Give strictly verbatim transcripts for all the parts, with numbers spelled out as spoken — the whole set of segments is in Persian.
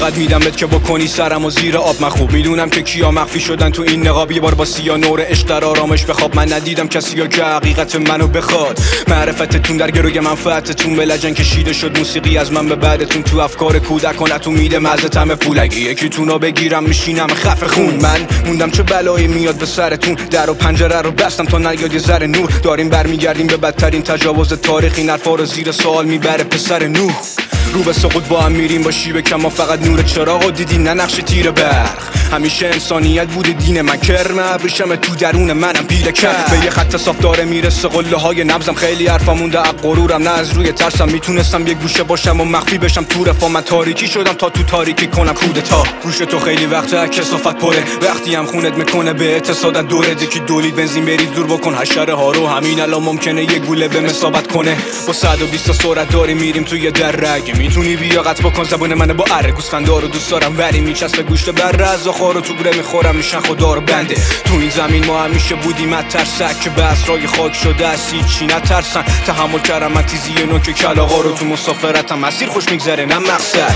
فقط میدم بهت که بکنی سرمو زیر آب. من خوب میدونم که کیا مخفی شدن تو این نقاب. یه بار با سیا نور عشق در آرامش بخواب. من ندیدم کسی که حقیقت منو بخواد. معرفتتون در گروی منفعتتون به لجن کشیده شد. موسیقی از من به بعدتون تو افکار کودکانتون میده مزه طعم پولگی. یکیتونو بگیرم میشینم خفه خون. من موندم چه بلایی میاد به سرتون. در و پنجره رو بستم تا نیاد یه ذره نور. داریم برمیگردیم به بدترین تجاوز تاریخی. این حرفا رو زیر سوال میبره پسر نوح. رو به سقوط با هم میریم با شیب کما. فقط نور چراغو دیدی نه نقش تیر برق. همیشه انسانیت بوده دین من. کرم ابریشم تو درون منم پیله کرد. به یه خط صاف داره میرسه قله های نبضم. خیلی حرفا مونده از غرورم نه از روی ترسم. میتونستم یه گوشه باشم و مخفی بشم تو رفا. من تاریکی شدم تا تو تاریکی کنم کودتا. روش تو خیلی وقته کثافت پره. وقتی هم خونت میکنه به اتصادت دوره. دکی دولید بنزین بریز دور بکن حشره ها رو. همین الان ممکنه یه گوله به مسابت کنه. با صد و بیست سرعت داری میریم توی درگه. میتونی بیا قطع بکن زبون منو با اره. گوسفندا رو دوست دارم ولی میچسبه گوشت بره. از آخر تو گوره میخورم میشن خدا رو بنده. تو این زمین ما همیشه بودیم ترسک که به اسرای خاک شده از هیچی نترسن. تحمل کردم من تیزی نوک کلاغا رو. تو مسافرتم مسیر خوش میگذره نه مقصد.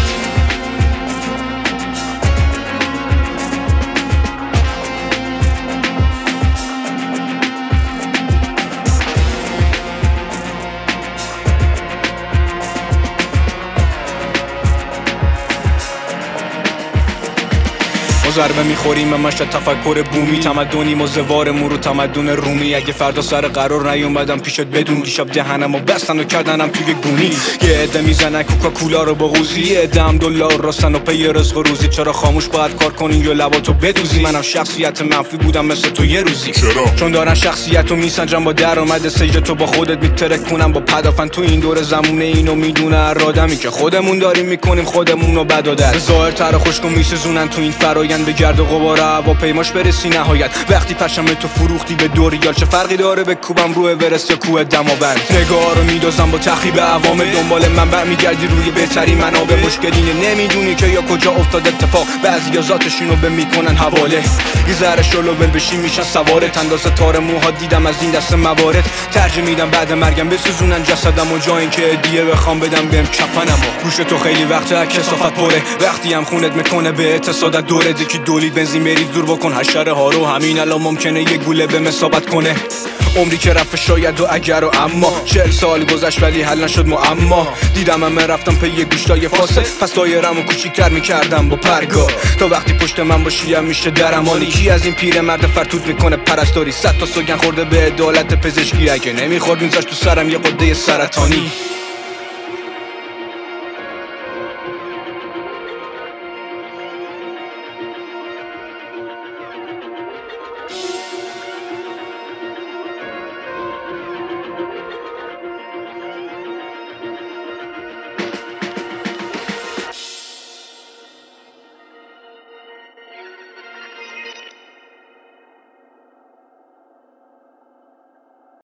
ضربه میخوریم همش تفکر بومی. تمدنیم و زوارمون رو تمدن رومی. اگه فردا سر قرار نیومدم پیشت بدون. دیشب دهنمو بستن و کردنم توی گونی. یه عده میزنن کوکاکولا رو با قوزی. یه عده هم دلار راستن و پی رزق و روزی. چرا خاموش باید کار کنی یا لباتو بدوزی؟ منم شخصیت منفی بودم مثل تو یه روزی. چرا؟ چون دارن شخصیتو میسنجن با درآمد سجده. تو با خودت میترک کنم با پدافن. تو این دور زمونه اینو میدونه هر آدمی که خودمون داریم میکنیم خودمونو بد و در ظاهرتر و خشکو میسوزونن تو این فرآیند. به گرد و غبار هواپیماش برسی نهایت. وقتی پشم تو فروختی به دو ریال. چه فرقی داره به کوبم روی اورست یا کوه دماوند؟ نگاه رو میدازم با تخریب عوامل. دنبال من برمیگردی روی بهترین منابع. مشکلینه نمیدونی که یا کجا افتاد اتفاق. بعضیا ذاتشونو به میکنن حواله. یه ذره شلوول بشی میشن سوارت. اندازه تار موها دیدم از این دست موارد. ترجیح میدم بعد مرگم بسوزونن جسدم و جا اینکه هدیه بخوام بدم بهم کفنمو. روش تو خیلی وقته کثافت پره. وقتی هم خونت میکنه به اتصادت دوره. دکی دولید بنزین بریز دور بکن حشره ها رو. همین الان ممکنه یه گوله به مسابت کنه. عمری که رفت شاید و اگر و اما. چهل سال گذشت ولی حل نشد معما. دیدم همه رفتم پی یه گوشتای فاصل. پس دایرمو کوچیک‌تر میکردم با پرگار. تا وقتی پشت من باشی هم میشه درمانی. کی از این پیرمرد فرتوت میکنه پرستاری؟ صد تا سوگن خورده به عدالت پزشکی. اگه نمیخورد میذاشت تو سرم یه قده سرطانی.